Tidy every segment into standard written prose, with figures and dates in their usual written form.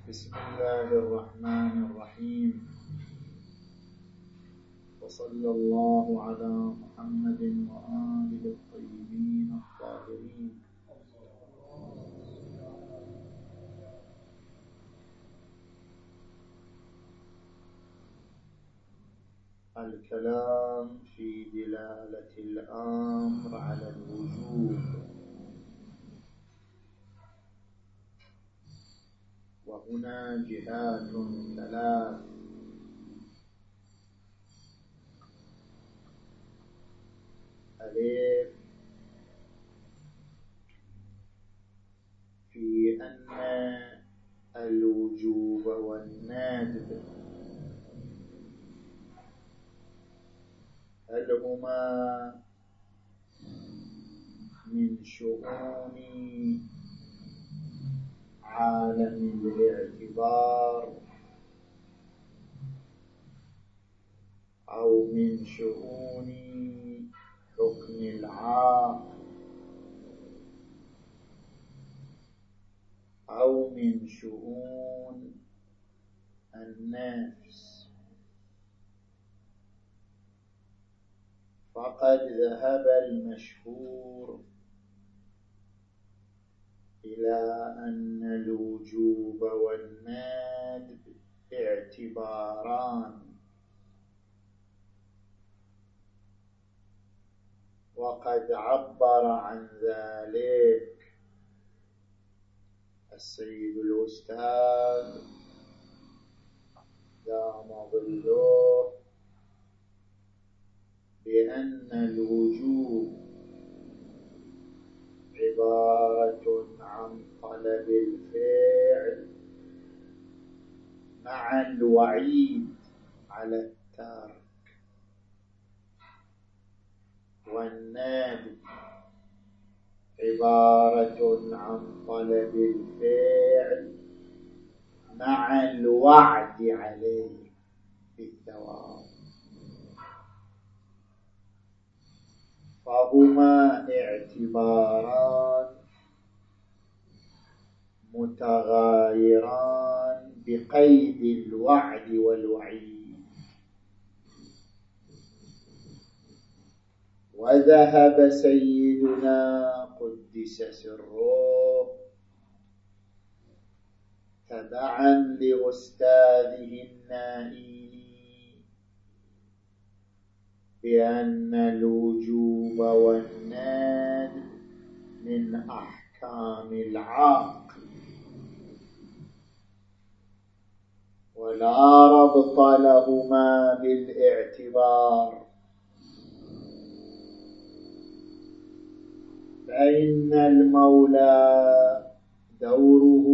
بسم الله الرحمن الرحيم، وصلى الله على محمد وآله الطيبين الطاهرين. الكلام في دلالة الأمر على الوجوب، وهنا جهات ثلاث: ألف في أن الوجوب والندب هل هما من شؤون عالم الاعتبار أو من شؤون حكم العاقل أو من شؤون النفس. فقد ذهب المشهور إلى أن الوجوب والندب اعتباران، وقد عبر عن ذلك السيد الأستاذ دام ظله بأن الوجوب عبارة عن طلب الفعل مع الوعيد على الترك، والندب عبارة عن طلب الفعل مع الوعد عليه بالثواب، فهما اعتباران متغايران بقيد الوعد والوعيد. وذهب سيدنا قدس سره تبعا لأستاذه النائي بأن الوجوب والندب من أحكام العقل، ولا ربط لهما بالاعتبار، فإن المولى دوره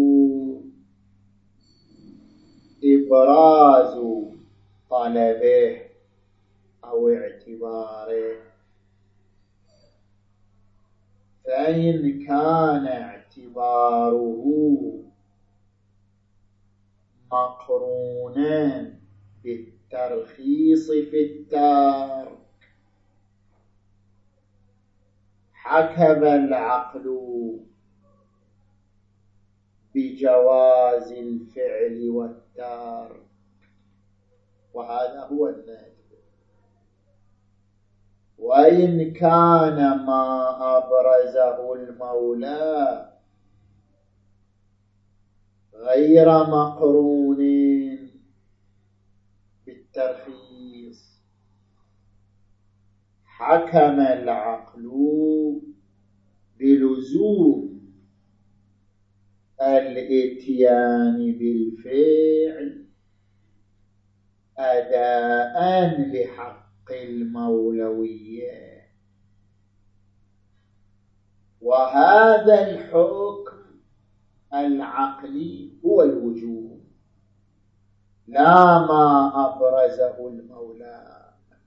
إبراز طلبه أو اعتباره، فإن كان اعتباره مقرونا بالترخيص في الترك حكم العقل بجواز الفعل والترك، وهذا هو الندب. وإن كان ما أبرزه المولى غير مقرون بالترخيص حكم العقل بلزوم الاتيان بالفعل أداء لحق المولوية، وهذا الحكم العقلي هو الوجوب لا ما أبرزه المولى.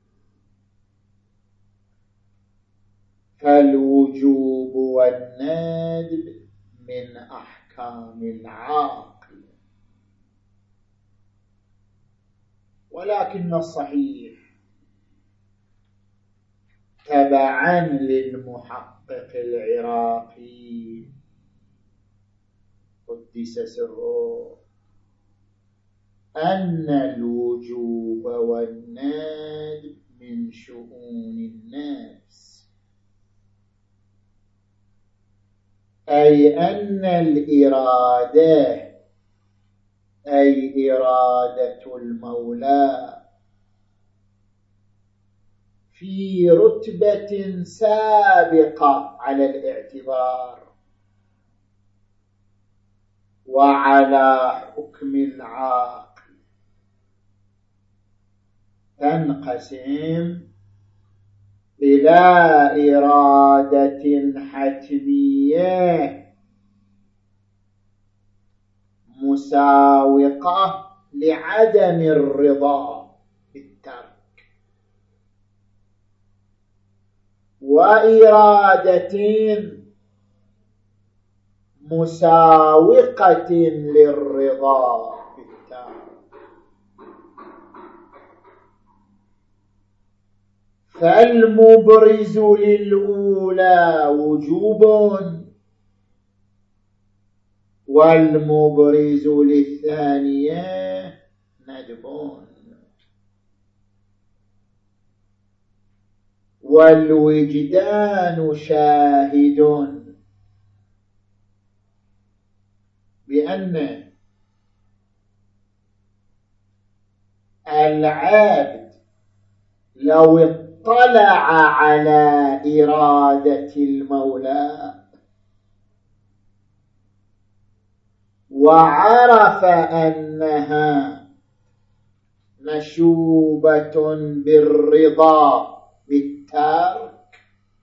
فالوجوب والندب من أحكام العقل، ولكن الصحيح تبعا للمحقق العراقي قدس سره أن الوجوب والندب من شؤون النفس، أي أن الإرادة أي إرادة المولى في رتبة سابقة على الاعتبار وعلى حكم العاقل، تنقسم إلى إرادة حتمية مساوقة لعدم الرضا بالترك، وإرادة مساوقة للرضا بالترك. فالمبرز للأولى وجوب والمبرز للثانية ندب، والوجدان شاهد بأن العبد لو اطلع على إرادة المولى وعرف أنها مشوبة بالرضا بالترك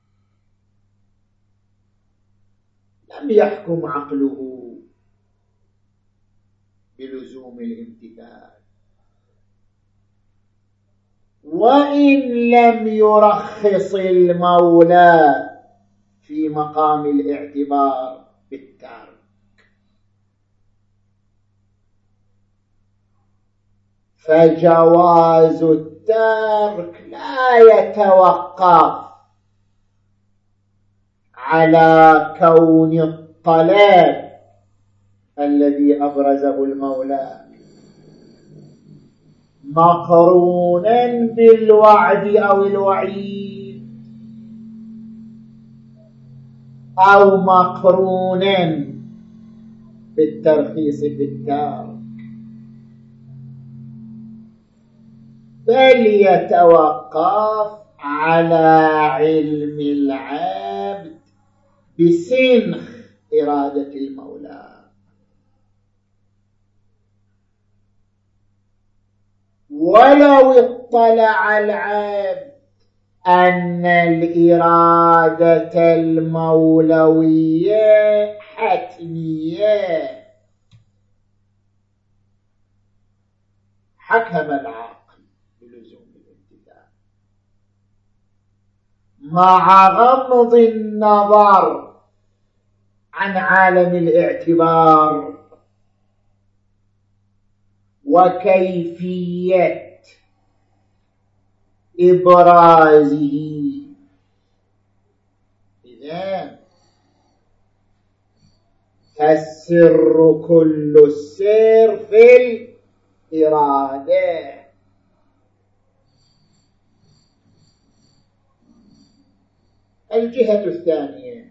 لم يحكم عقله بلزوم الامتثال، وإن لم يرخص المولى في مقام الاعتبار بالترك. فجواز الترك لا يتوقف على كون الطلب الذي أبرزه المولى مقرونا بالوعد أو الوعيد، أو مقرونا بالترخيص بالترك، بل يتوقف على علم العبد بسنخ إرادة المولى. ولو اطلع العبد أن الإرادة المولوية حتمية حكم العاقل بلزوم الامتثال مع غض النظر عن عالم الاعتبار وكيفية إبرازه. إذن فالسر كل السر في الإرادة. الجهة الثانية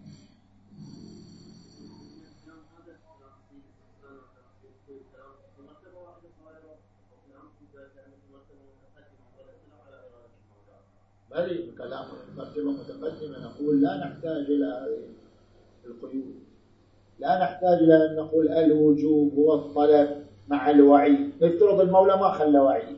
بل كلام مرتبة متقدمة نقول لا نحتاج إلى القيود، لا نحتاج إلى أن نقول الوجوب هو الطلب مع الوعيد. نفترض المولى ما خلى وعيد،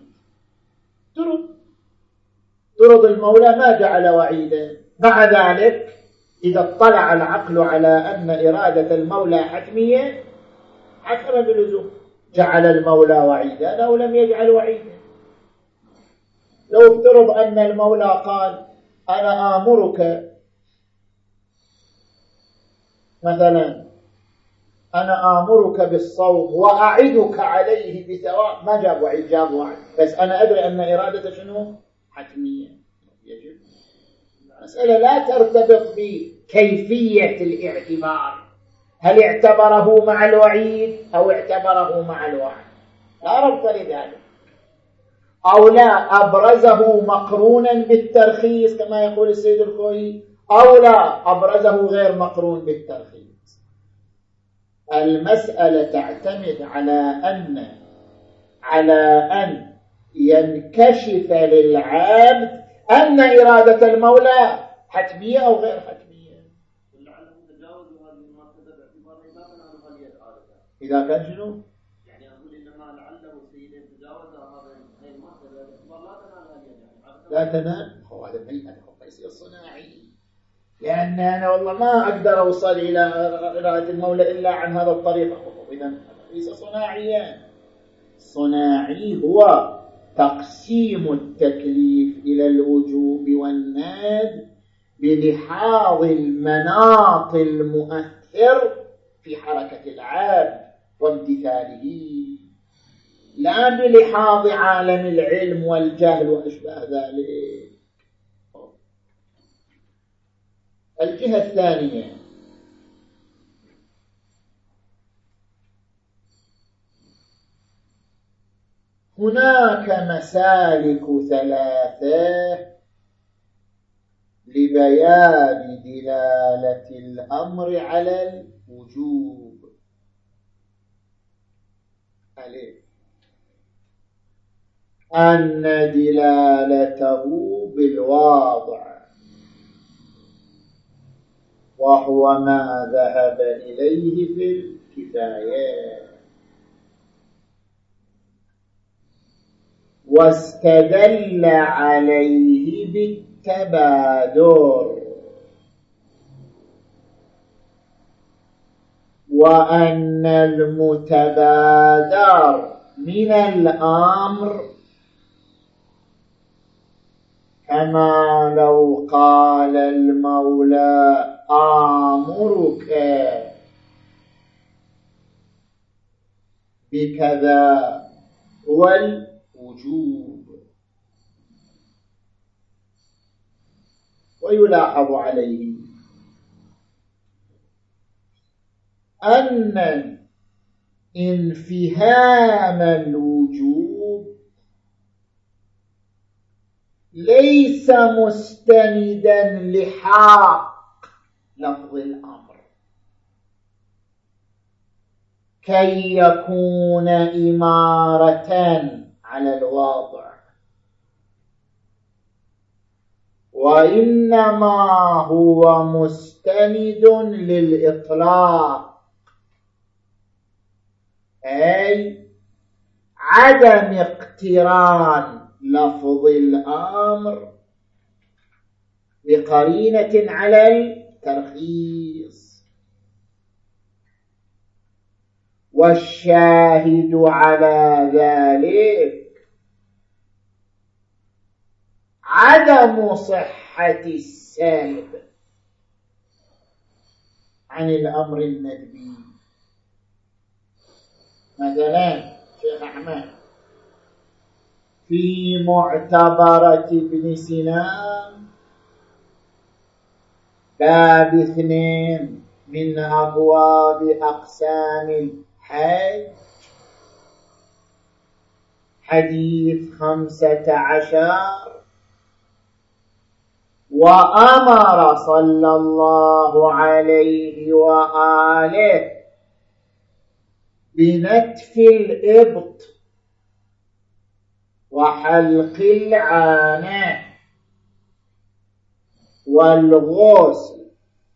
ترض المولى ما جعل وعيدا، مع ذلك إذا اطلع العقل على أن إرادة المولى حتمية حكم بلزوم، جعل المولى وعيدا أو لم يجعل وعيدا. لو افترض أن المولى قال أنا آمرك مثلا، أنا آمرك بالصوم وأعدك عليه بثواب، ما جاب وعيد، جاب وعد، بس أنا أدري أن إرادة شنو حتمية. يجب مسألة لا ترتبط بكيفية الاعتبار، هل اعتبره مع الوعيد أو اعتبره مع الوعد، لا ربط لذلك. أو لا أبرزه مقرونا بالترخيص كما يقول السيد الخوئي، أو لا أبرزه غير مقرون بالترخيص. المسألة تعتمد على أن ينكشف للعبد أن إرادة المولى حتمية أو غير حتمية. إذا كان شنو؟ يعني أقول إنما لعله سيدنا تجاوز هذا المرتبة لا تنال. هو هذا هيئة يصير صناعي، لأن أنا والله ما أقدر أوصل إلى إرادة المولى إلا عن هذا الطريق. إذا ليس صناعيا. صناعي هو تقسيم التكليف إلى الوجوب والندب بلحاظ المناط المؤثر في حركة العبد وامتثاله، لا بلحاظ عالم العلم والجهل وأشباه ذلك. الجهة الثانية، هناك مسالك ثلاثة لبيان دلالة الأمر على الوجوب. ألف، أن دلالته بالواضع، وهو ما ذهب إليه في الكفاية، واستدل عليه بالتبادر، وأن المتبادر من الأمر كما لو قال المولى آمرك بكذا والوجوب. ويلاحظ عليه أن انفهام الوجوب ليس مستندا لحق لفظ الأمر كي يكون إمارة على الواضع، وإنما هو مستند للإطلاق، أي عدم اقتران لفظ الأمر بقرينة على الترخيص. والشاهد على ذلك عدم صحة السلب عن الأمر الندبي. مثلا شيخ أحمد في معتبرة ابن سنان باب 2 من أبواب أقسام الحج، حديث 15، وأمر صلى الله عليه وآله بنتف الإبط وحلق العانة والغسل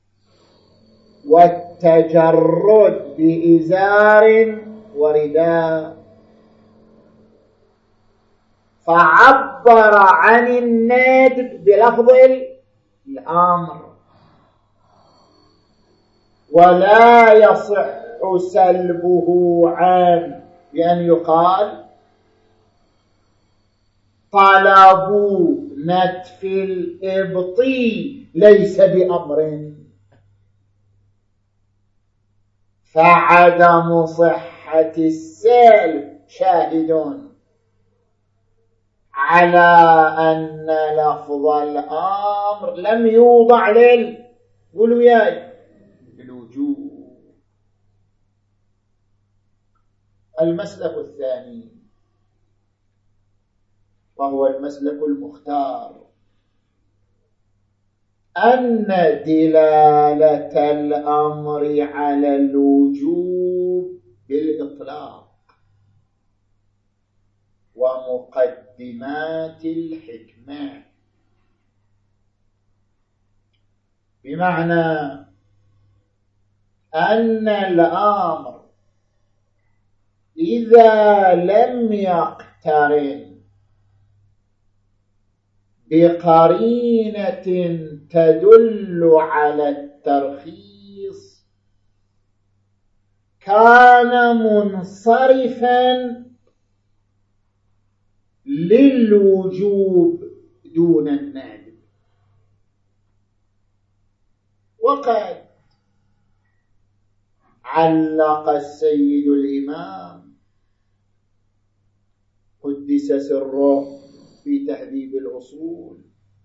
والتجرد بإزار ورداء، فعبر عن الندب بلفظ الأمر، ولا يصح سلبه عنه بأن يقال طلب نتف الإبط ليس بأمر. فعدم صحة السلب شاهد على أن لفظ الأمر لم يوضع قولوا ياي الوجوب. المسلك الثاني، وهو المسلك المختار، أن دلالة الأمر على الوجوب بالإطلاق ومقدمات الحكمة، بمعنى أن الأمر إذا لم يقترن بقرينة تدل على الترخيص كان منصرفا للوجوب دون الندب. وقد علق السيد الإمام قدس سره في تهذيب الأصول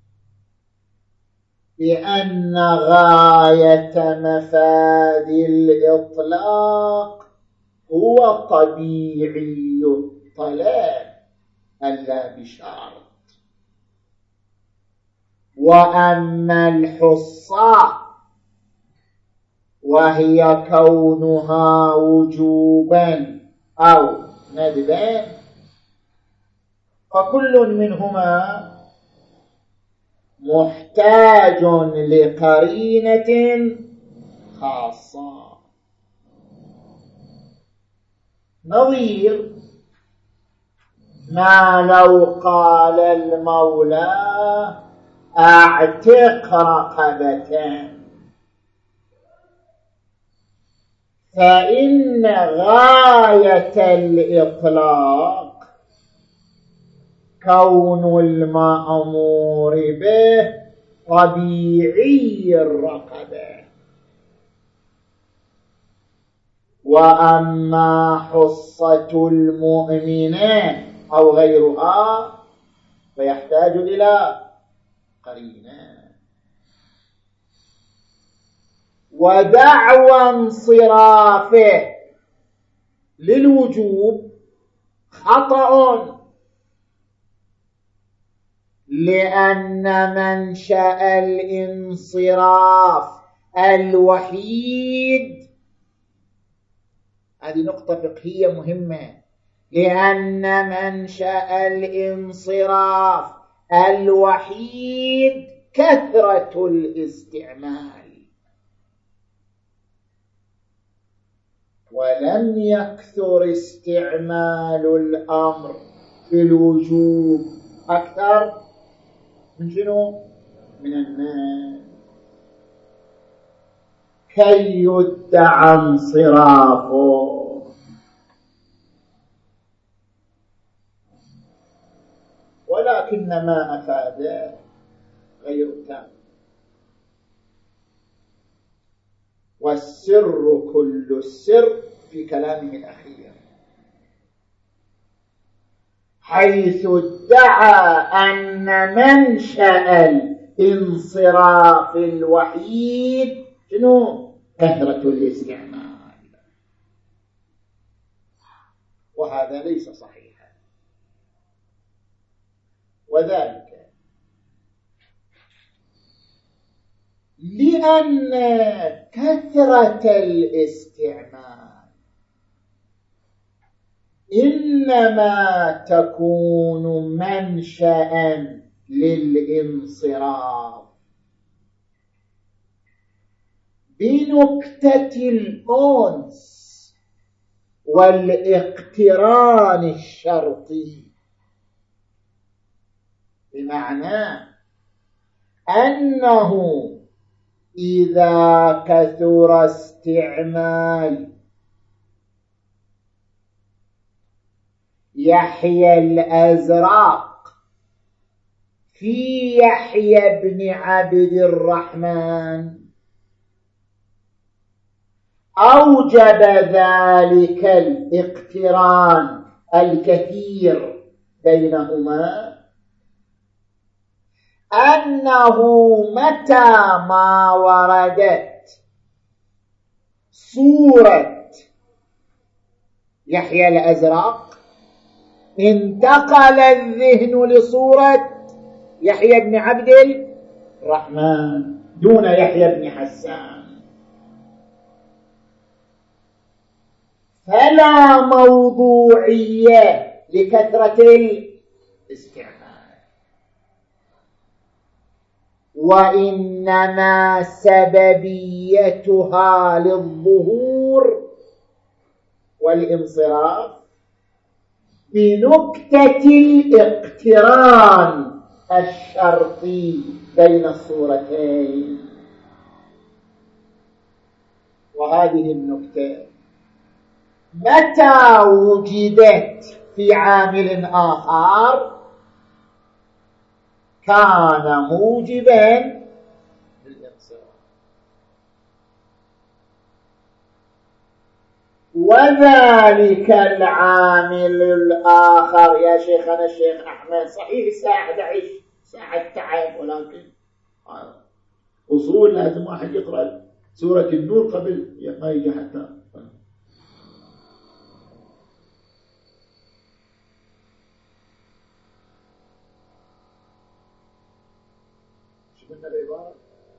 بأن غاية مفاد الإطلاق هو طبيعي الطلب ألا بشرط، وأما الحصة وهي كونها وجوبا أو ندبا فكل منهما محتاج لقرينة خاصة. نظير ما لو قال المولى اعتق رقبة، فإن غاية الإطلاق كون المأمور به طبيعي الرقبة، وأما حصة المؤمنين أو غيرها فيحتاج إلى قرينة. ودعوى انصرافه للوجوب خطأ، لأن منشأ الانصراف الوحيد، هذه نقطة فقهية مهمة، لأن منشأ الانصراف الوحيد كثرة الاستعمال، ولم يكثر استعمال الأمر في الوجوب أكثر من شنو؟ من الناس، كي يدعى انصرافه. ولكن ما أفاد غير تام، والسر كل السر في كلامه الأخير، حيث ادعى أن منشأ الانصراف الوحيد شنو؟ كثرة الاستعمال، وهذا ليس صحيحا. وذلك لأن كثرة الاستعمال إنما تكون منشأ للانصراف بنكتة الأنس والاقتران الشرطي، بمعنى أنه إذا كثر استعمال يحيى الأزرق في يحيى بن عبد الرحمن أوجب ذلك الاقتران الكثير بينهما، أنه متى ما وردت صورة يحيى الأزرق انتقل الذهن لصورة يحيى بن عبد الرحمن دون يحيى بن حسان، فلا موضوعية لكثرة الاستعمال، وإنما سببيتها للظهور والانصراف بنكتة الاقتران الشرطي بين الصورتين. وهذه النكتة متى وجدت في عامل آخر كان موجبا للانصراف. وذلك العامل الآخر يا شيخنا الشيخ أحمد، صحيح الساعة 11 ساعة تعب، ولكن أصول لازم واحد يقرأ سورة النور قبل ما يجي حتى شو قلنا العبارة؟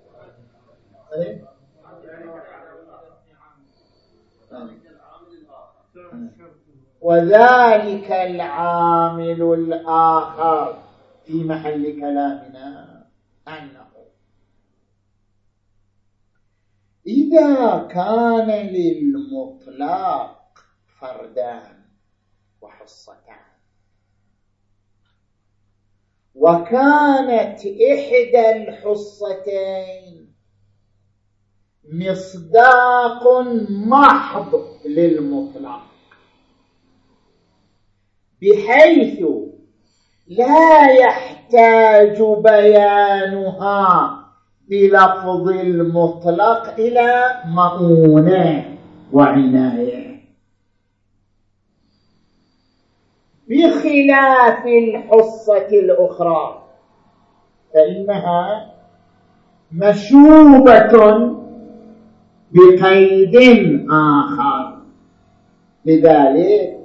وذلك العامل الآخر في محل كلامنا أنه إذا كان للمطلق فردان وحصتان، وكانت إحدى الحصتين مصداق محض للمطلق بحيث لا يحتاج بيانها بلفظ المطلق إلى مؤونة وعناية، بخلاف الحصة الأخرى فإنها مشوبة بقيد آخر، لذلك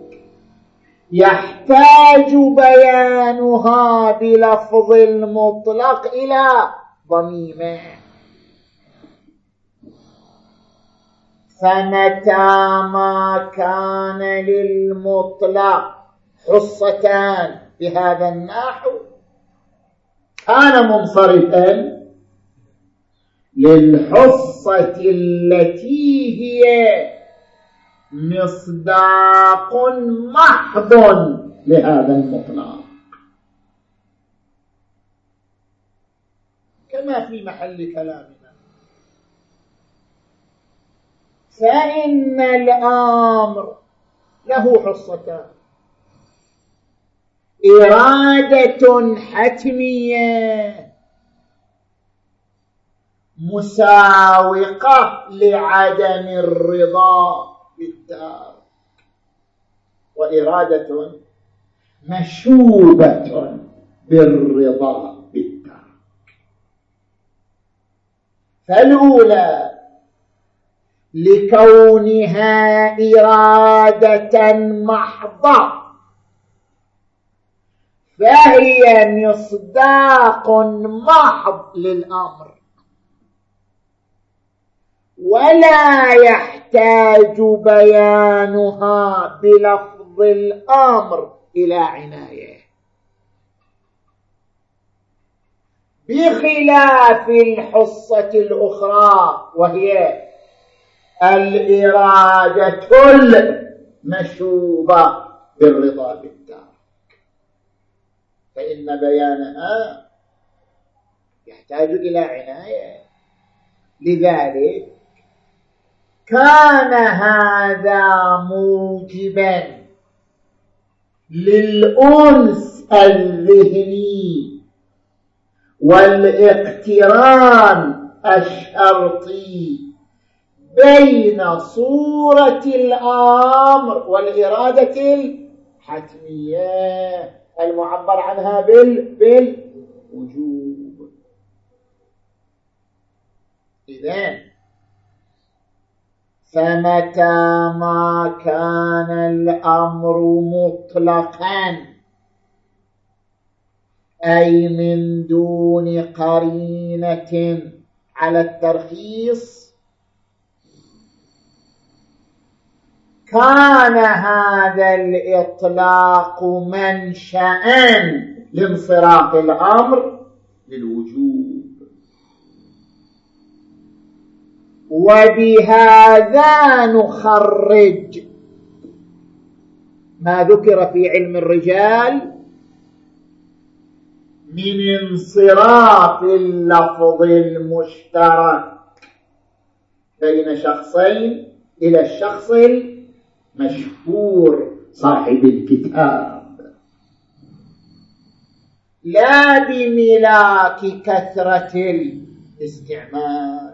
يحتاج بيانها بلفظ المطلق إلى ضميمه. فمتى ما كان للمطلق حصتان بهذا النحو كان منصرفا للحصة التي هي مصداق محض لهذا المطلق، كما في محل كلامنا. فإن الأمر له حصتان: إرادة حتمية مساوقة لعدم الرضا بالتارك، وإرادة مشوبة بالرضا بالتارك. فالأولى لكونها إرادة محضة فهي مصداق محض للأمر، ولا يحتاج بيانها بلفظ الأمر إلى عناية، بخلاف الحصة الأخرى وهي الإرادة المشوبة بالرضا بالتارك، فإن بيانها يحتاج إلى عناية. لذلك كان هذا موجبا للأنس الذهني والاقتران الشرطي بين صورة الأمر والإرادة الحتمية المعبر عنها بالوجوب. إذن فمتى ما كان الأمر مطلقا أي من دون قرينة على الترخيص كان هذا الإطلاق منشأ لانصراف الأمر للوجوب. وبهذا نخرج ما ذكر في علم الرجال من انصراف اللفظ المشترك بين شخصين إلى الشخص المشهور صاحب الكتاب، لا بملاك كثرة الاستعمال.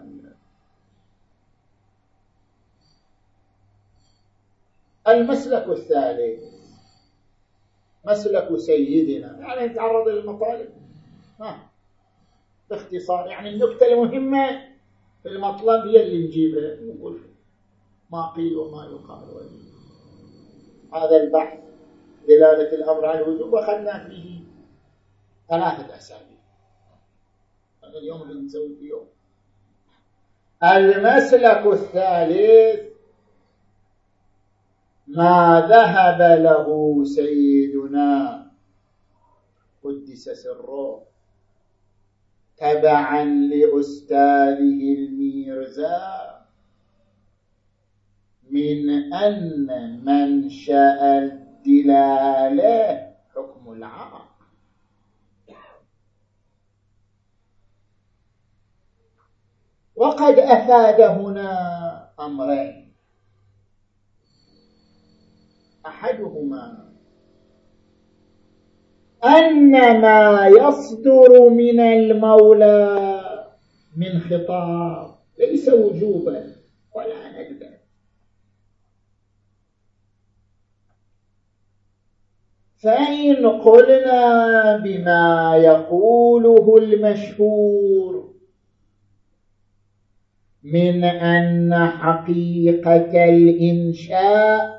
المسلك الثالث مسلك سيدنا، يعني نتعرض للمطالب باختصار، يعني النكتة المهمة في المطلب هي اللي نجيبها نقول ما قيل وما يقال. هذا البحث دلالة الأمر على الوجوب وأخذنا فيه 3 أسابيع، اليوم اللي نسوي فيه يوم. المسلك الثالث ما ذهب له سيدنا قدس سره تبعا لأستاذه الميرزا من أن منشأ الدلالة حكم العقل. وقد أفاد هنا أمرين، أحدهما أن ما يصدر من المولى من خطاب ليس وجوبا ولا ندبا، فإن قلنا بما يقوله المشهور من أن حقيقة الإنشاء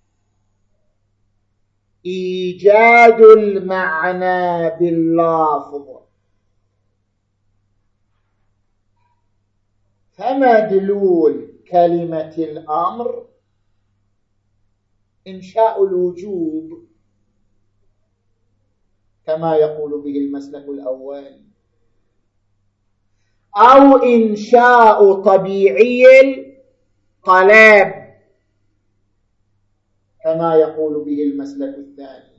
إيجاد المعنى باللفظ، فمدلول كلمة الأمر إنشاء الوجوب كما يقول به المسلك الأول، أو إنشاء طبيعي الطلب كما يقول به المسلك الثاني.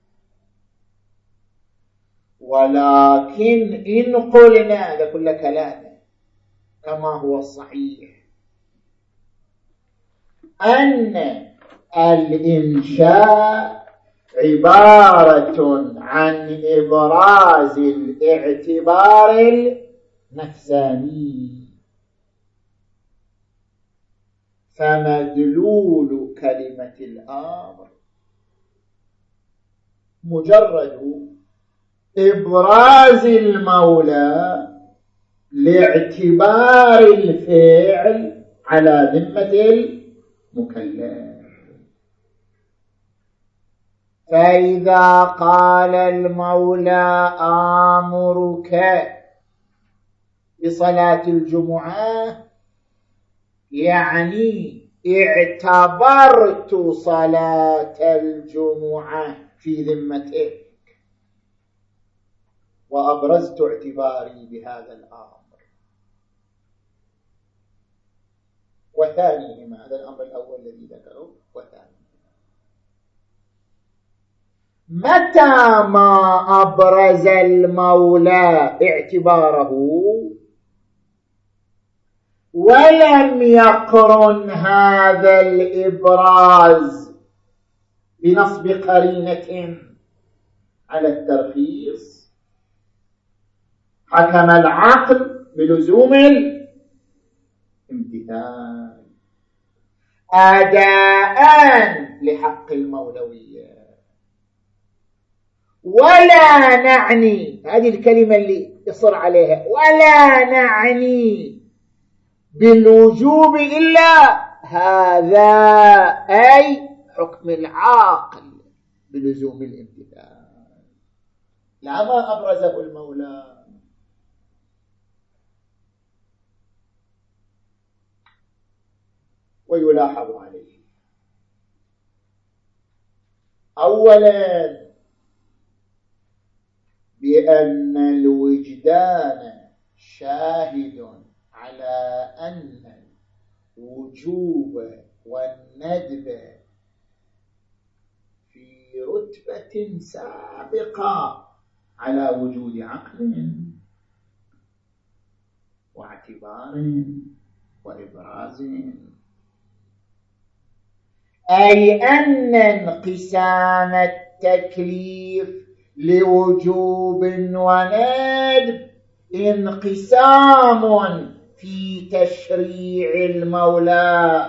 ولكن إن قلنا، هذا كل كلام كما هو الصحيح، أن الإنشاء عبارة عن إبراز الاعتبار النفساني، فمدلول كلمة الأمر مجرد إبراز المولى لاعتبار الفعل على ذمة المكلف. فإذا قال المولى آمرك بصلاة الجمعة يعني اعتبرت صلاة الجمعة في ذمتك وأبرزت اعتباري بهذا الأمر. وثانيهما، هذا الأمر الأول الذي ذكره، وثانيهما متى ما أبرز المولى اعتباره ولم يقرن هذا الإبراز بنصب قرينة على الترخيص، حكم العقل بلزوم الامتثال أداء لحق المولوية. ولا نعني، هذه الكلمة اللي يصر عليها، ولا نعني بالوجوب إلا هذا أي حكم العاقل بلزوم الامتثال، لا ما أبرزه المولى. ويلاحظ عليه أولا بأن الوجدان شاهد على أن الوجوب والندب في رتبة سابقة على وجود عقل واعتبار وإبراز، أي أن انقسام التكليف لوجوب وندب انقسام في تشريع المولى.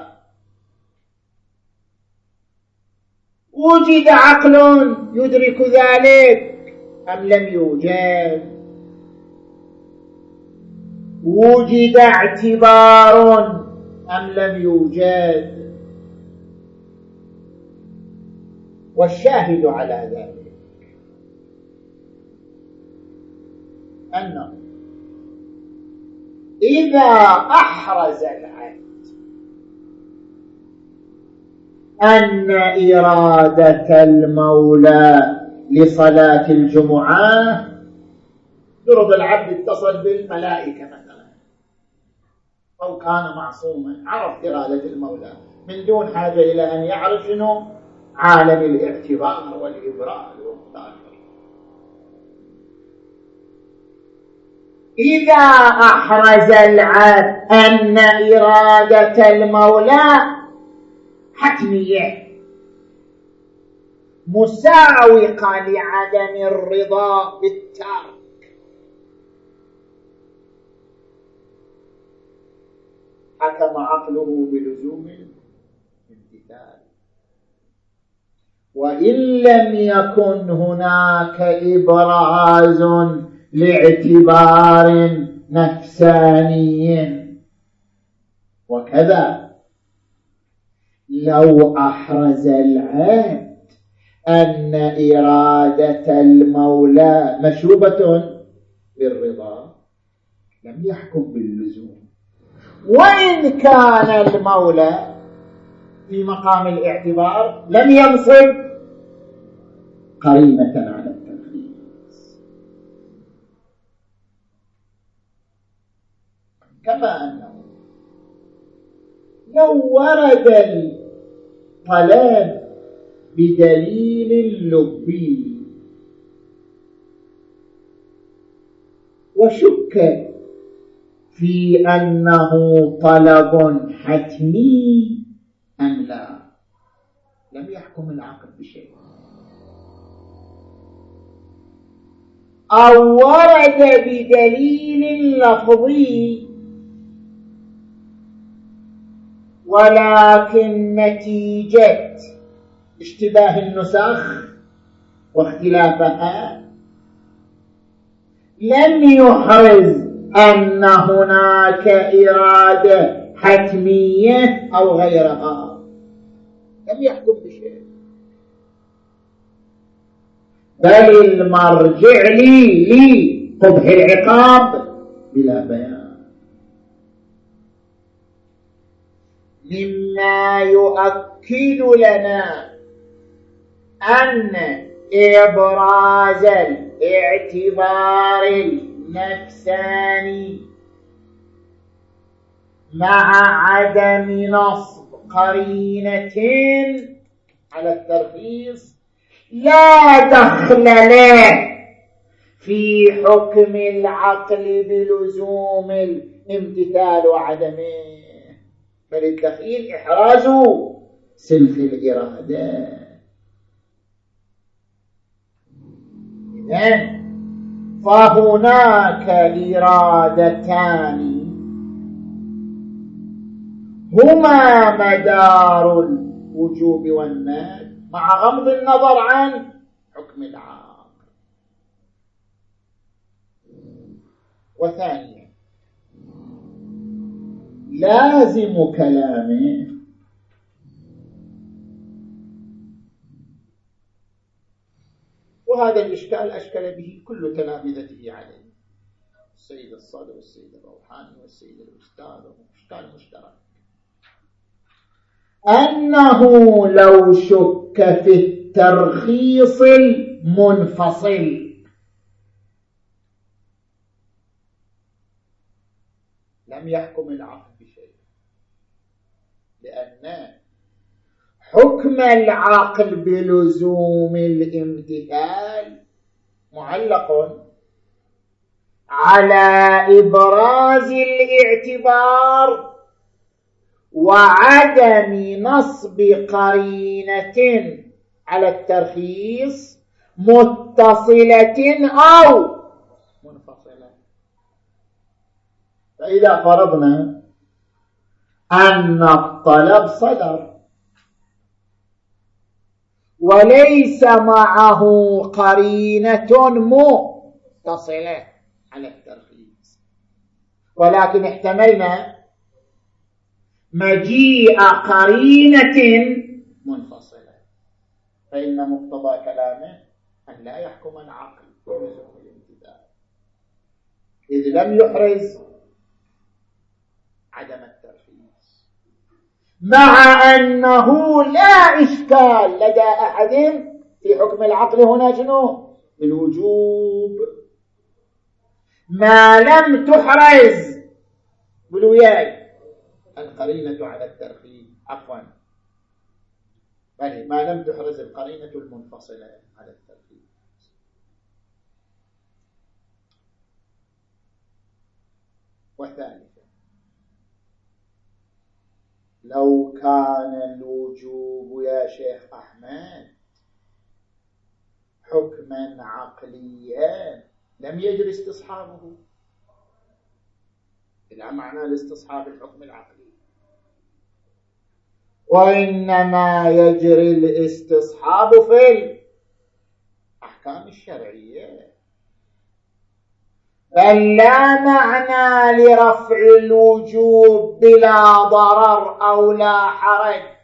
وجد عقل يدرك ذلك أم لم يوجد؟ وجد اعتبار أم لم يوجد؟ والشاهد على ذلك أنه إذا أحرز العبد أن إرادة المولى لصلاة الجمعة، يرضى العبد اتصل بالملائكة مثلا أو كان معصوما، عرف إرادة المولى من دون حاجة إلى أن يعرف شنو عالم الاعتبار والإبراز والمتاخر. إذا أحرز العبد أن إرادة المولى حتمية مساوقة لعدم الرضا بالترك، حكم عقله بلزوم الامتثال. وإن لم يكن هناك إبراز لاعتبار نفساني. وكذا لو أحرز العبد أن إرادة المولى مشوبة بالرضا لم يحكم باللزوم، وإن كان المولى في مقام الاعتبار لم ينصب قرينة على التنفيذ. كما أنه لو ورد الطلب بدليل لبي وشك في أنه طلب حتمي أم لا، لم يحكم العقل بشيء. أو ورد بدليل لفظي ولكن نتيجة اشتباه النسخ واختلافها لم يحرز أن هناك إرادة حتمية أو غيرها، لم يحكم بشيء، بل المرجع لي قبح العقاب بلا بيان. مما يؤكد لنا أن إبراز الاعتبار النفساني مع عدم نصب قرينة على الترخيص لا دخل له في حكم العقل بلزوم الامتثال وعدمه، بل الدخيل إحراز سلف الإرادة. إذن فهناك إرادتان هما مدار الوجوب والندب مع غض النظر عن حكم العاقل. وثانيا لازم كلامه وهذا الإشكال أشكل به كل تلامذته عليه، السيد الصادق والسيد الروحاني والسيد الأستاذ، إشكال مشترك، أنه لو شك في الترخيص المنفصل لم يحكم العقل بشيء، لأن حكم العقل بلزوم الامتثال معلق على إبراز الاعتبار وعدم نصب قرينة على الترخيص متصلة أو منفصلة. فإذا فرضنا أن الطلب صدر وليس معه قرينة متصلة على الترخيص، ولكن احتملنا مجيء قرينة منفصلة، فإن مقتضى كلامه أن لا يحكم العقل بلزوم الامتثال، إذ لم يحرز عدم الترخيص، مع أنه لا إشكال لدى أحد في حكم العقل هنا شنو؟ بالوجوب، ما لم تحرز بالوياي القرينة على الترخيص، عفوا بل ما لم تحرز القرينة المنفصلة على الترخيص. وثالثا، لو كان الوجوب يا شيخ أحمد حكما عقليا لم يجري استصحابه، لا معنى لاستصحاب الحكم العقلي، وإنما يجري الاستصحاب في الأحكام الشرعية، بل لا معنى لرفع الوجوب بلا ضرر أو لا حرج،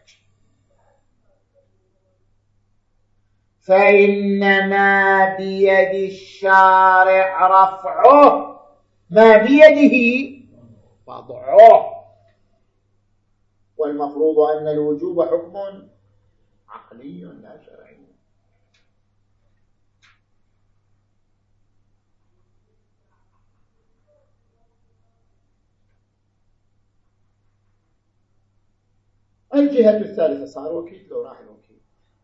فإنما بيد الشارع رفعه، ما بيده وضعه، والمفروض أن الوجوب حكم عقلي لا شرعي. الجهة الثالثة صار وكيل لو راح الوكيل،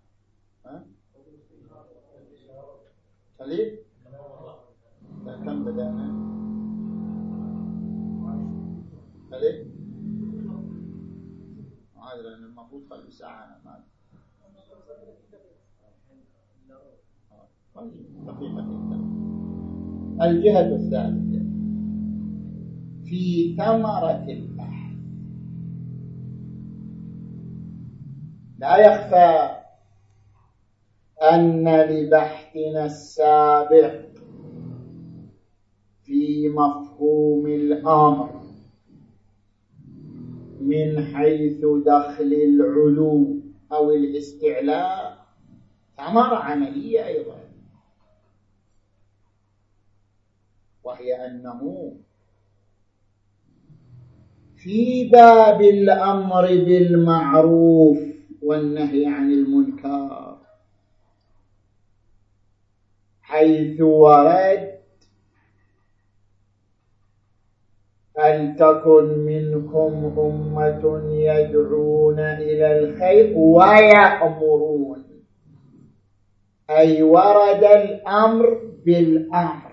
خليل كم بدأنا؟ خليل هذا لأن المفروض خلي ساعة ما الجهة الثالثة في ثمرة البحث. لا يخفى أن لبحثنا السابق في مفهوم الأمر من حيث دخل العلو أو الاستعلاء ثمرة عملية أيضا، وهي أنه في باب الأمر بالمعروف والنهي عن المنكر حيث ورد فلتكن منكم أمة يدعون إلى الخير ويأمرون، أي ورد الأمر بالأمر،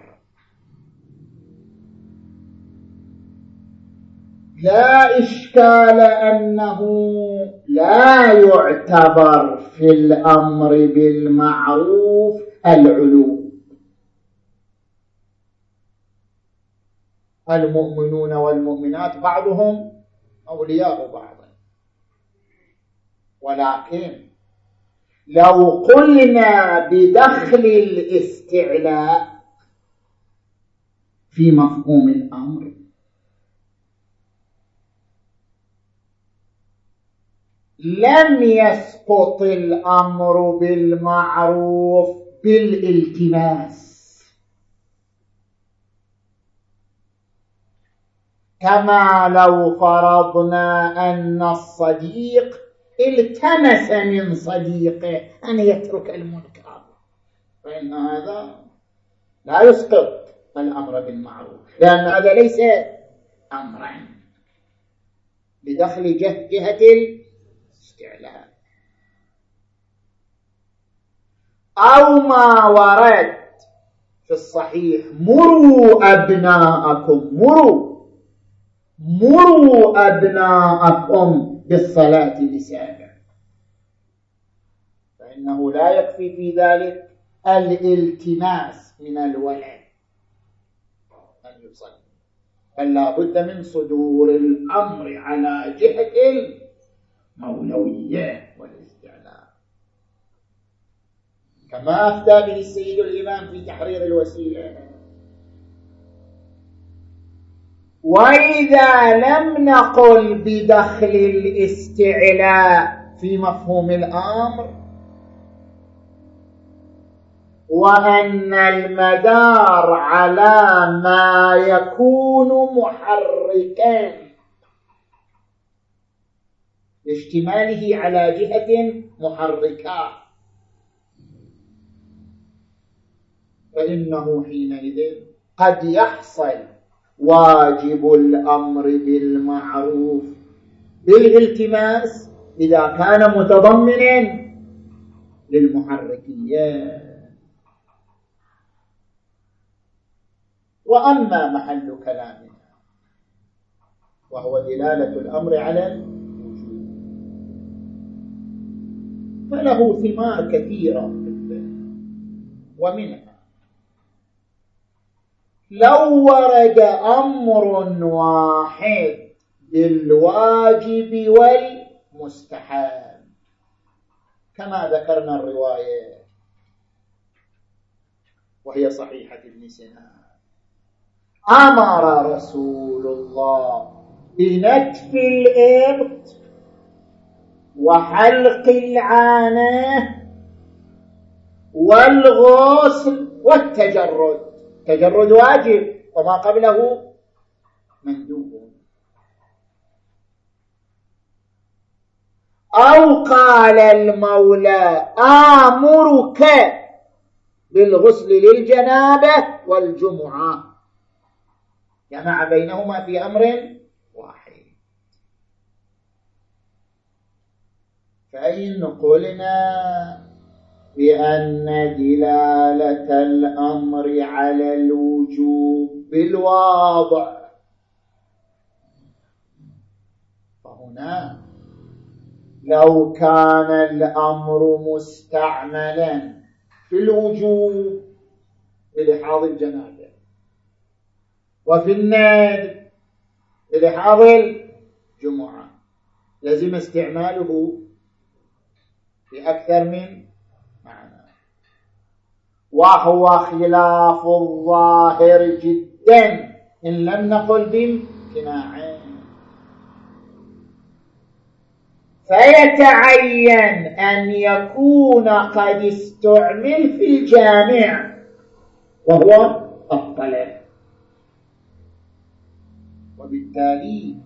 لا إشكال أنه لا يعتبر في الأمر بالمعروف العلو. المؤمنون والمؤمنات بعضهم أولياء بعض، ولكن لو قلنا بدخل الاستعلاء في مفهوم الأمر لم يسقط الأمر بالمعروف بالالتماس، كما لو فرضنا أن الصديق التمس من صديقه أن يترك المنكر، فإن هذا لا يسقط الأمر بالمعروف، لأن هذا ليس أمرا بدخل جهة الاستعلاء. أو ما ورد في الصحيح: مروا أبناءكم، مروا أبناءكم بالصلاة لسابع، فإنه لا يكفي في ذلك الالتماس من الولد أن يصلي، بل لا بد من صدور الأمر على جهة المولوية والاستعلاء، كما أفتى به السيد الإمام في تحرير الوسيلة. وإذا لم نقل بدخل الاستعلاء في مفهوم الأمر، وأن المدار على ما يكون محركا اشتماله على جهة محركة، فإنه حينئذ قد يحصل واجب الأمر بالمعروف بالالتماس إذا كان متضمنا للمحركية. وأما محل كلامنا وهو دلالة الأمر على الوجوب، فله ثمار كثيرة، ومنها لو ورد أمر واحد بالواجب والمستحب كما ذكرنا الرواية وهي صحيحة ابن سنان: أمر رسول الله بنتف الإبط وحلق العانة والغسل والتجرد. التجرد واجب وما قبله مندوب. أو قال المولى: آمرك بالغسل للجنابة والجمعة، جمع بينهما في أمر واحد. فإن قلنا بأن دلالة الأمر على الوجوب بالواضع، فهنا لو كان الأمر مستعملا في الوجوب بلحاظ الجنابة وفي الندب بلحاظ الجمعة، لازم استعماله في أكثر من معنى، وهو خلاف الظاهر جدا إن لم نقل بامتناعين. فيتعين أن يكون قد استعمل في الجامع وهو الطلب، وبالتالي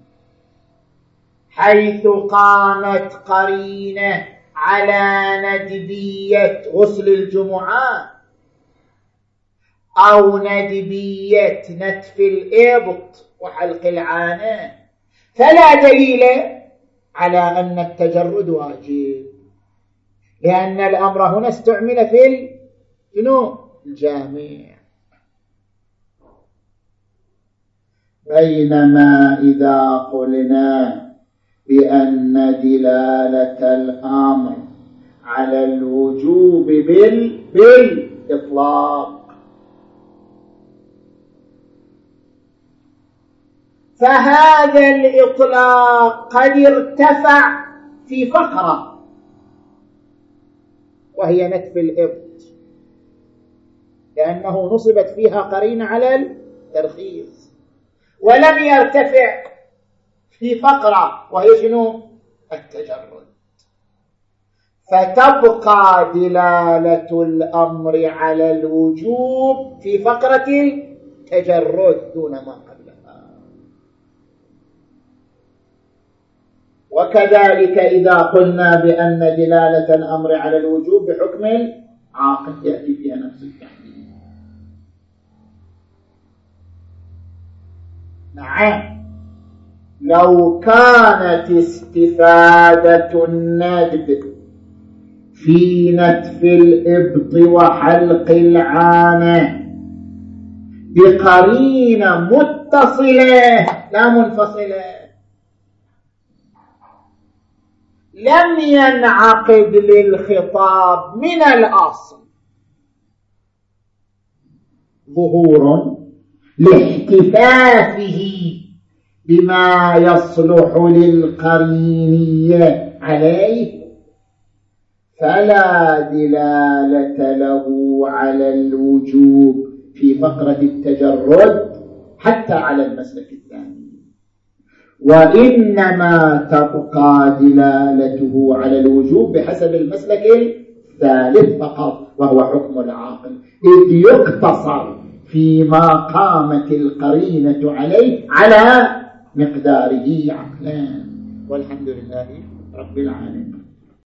حيث قامت قرينة على ندبية غسل الجمعة أو ندبية نتف الإبط وحلق العانة، فلا دليل على أن التجرد واجب، لأن الأمر هنا استعمل في الجامع. بينما إذا قلنا بأن دلالة الأمر على الوجوب بالإطلاق، فهذا الإطلاق قد ارتفع في فقرة وهي نتف الإبط، لأنه نصبت فيها قرينة على الترخيص، ولم يرتفع في فقرة وهي التجرد. فتبقى دلالة الأمر على الوجوب في فقرة التجرد دون ما قبلها. وكذلك إذا قلنا بأن دلالة الأمر على الوجوب بحكم العاقل يأتي فيها نفس التحديد. نعم، لو كانت استفادة الندب في نتف الإبط وحلق العانة بقرينة متصلة لا منفصلة لم ينعقد للخطاب من الأصل ظهور لاحتفافه بما يصلح للقرينية عليه، فلا دلالة له على الوجوب في فقرة التجرد حتى على المسلك الثاني، وإنما تبقى دلالته على الوجوب بحسب المسلك الثالث فقط، وهو حكم العاقل، إذ يقتصر فيما قامت القرينة عليه على مقداره عقلا. والحمد لله رب العالمين.